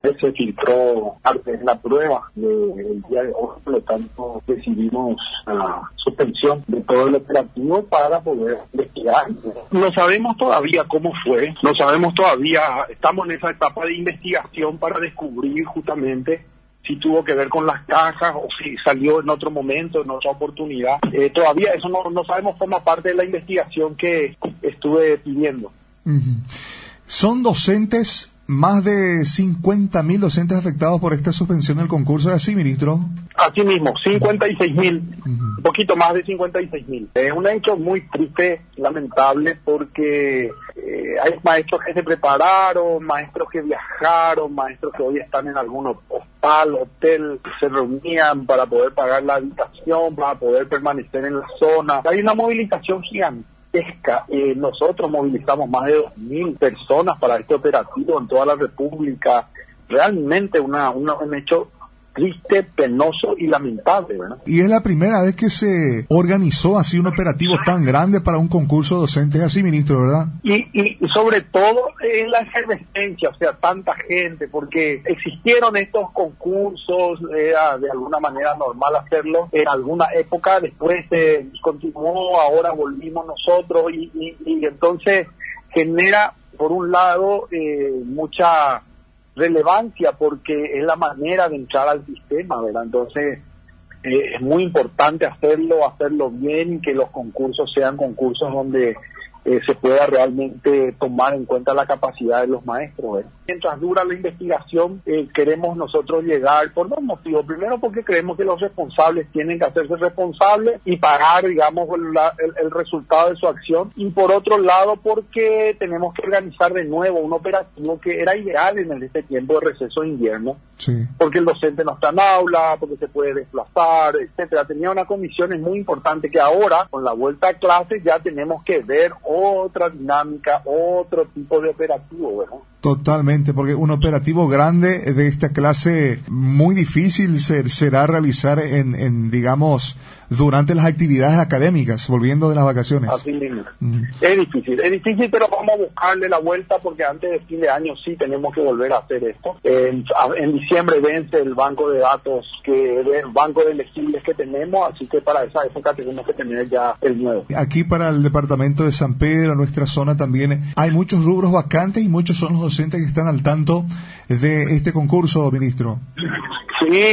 que se filtró parte de la prueba del día de hoy, por lo tanto decidimos la suspensión de todo el operativo para poder investigar. No sabemos todavía cómo fue, no sabemos todavía, estamos en esa etapa de investigación para descubrir justamente si tuvo que ver con las cajas o si salió en otro momento, en otra oportunidad. Todavía eso no sabemos, forma parte de la investigación que estuve pidiendo. Uh-huh. Son docentes, más de 50.000 docentes afectados por esta suspensión del concurso, ¿así, ministro? Así mismo, 56.000, un poquito más de 56.000. Es un hecho muy triste, lamentable, porque hay maestros que se prepararon, maestros que viajaron, maestros que hoy están en algún hotel, se reunían para poder pagar la habitación, para poder permanecer en la zona. Hay una movilización gigantesca. Nosotros movilizamos más de 2.000 personas para este operativo en toda la República. Realmente un hecho triste, penoso y lamentable, ¿verdad? Y es la primera vez que se organizó así un operativo tan grande para un concurso docente, así, ministro, ¿verdad? Y sobre todo la efervescencia, o sea, tanta gente, porque existieron estos concursos, era de alguna manera normal hacerlo en alguna época, después se continuó, ahora volvimos nosotros y entonces genera, por un lado, mucha relevancia porque es la manera de entrar al sistema, ¿verdad? Entonces es muy importante hacerlo bien y que los concursos sean concursos donde se pueda realmente tomar en cuenta la capacidad de los maestros, ¿verdad? Mientras dura la investigación, queremos nosotros llegar por dos motivos. Primero, porque creemos que los responsables tienen que hacerse responsables y pagar, digamos, el resultado de su acción. Y por otro lado, porque tenemos que organizar de nuevo un operativo que era ideal en este tiempo de receso de invierno. Sí. Porque el docente no está en aula, porque se puede desplazar, etcétera. Tenía unas condiciones muy importantes que ahora, con la vuelta a clases, ya tenemos que ver otra dinámica, otro tipo de operativo, ¿verdad? Totalmente, porque un operativo grande de esta clase muy difícil será realizar digamos, durante las actividades académicas, volviendo de las vacaciones. Así mismo. Es difícil, pero vamos a buscarle la vuelta porque antes de fin de año sí tenemos que volver a hacer esto. En diciembre vence el banco de datos, el banco de elegibles que tenemos, así que para esa época tenemos que tener ya el nuevo. Aquí para el departamento de San Pedro, nuestra zona también, hay muchos rubros vacantes y muchos son los docentes que están al tanto de este concurso, ministro. Sí.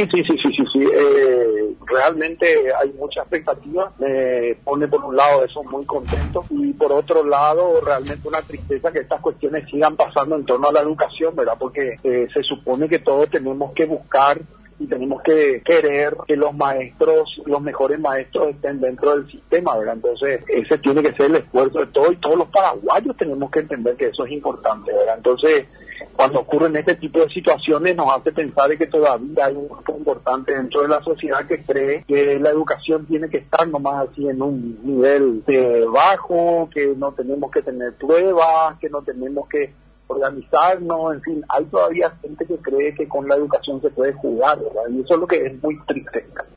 Realmente hay mucha expectativa. Me pone por un lado eso muy contento y por otro lado realmente una tristeza que estas cuestiones sigan pasando en torno a la educación, ¿verdad? Porque se supone que todos tenemos que buscar y tenemos que querer que los mejores maestros estén dentro del sistema, ¿verdad? Entonces ese tiene que ser el esfuerzo de todos y todos los paraguayos tenemos que entender que eso es importante, ¿verdad? Entonces cuando ocurren este tipo de situaciones nos hace pensar de que todavía hay un grupo importante dentro de la sociedad que cree que la educación tiene que estar nomás así en un nivel bajo, que no tenemos que tener pruebas, que no tenemos que organizarnos, en fin, hay todavía gente que cree que con la educación se puede jugar, ¿verdad? Y eso es lo que es muy triste.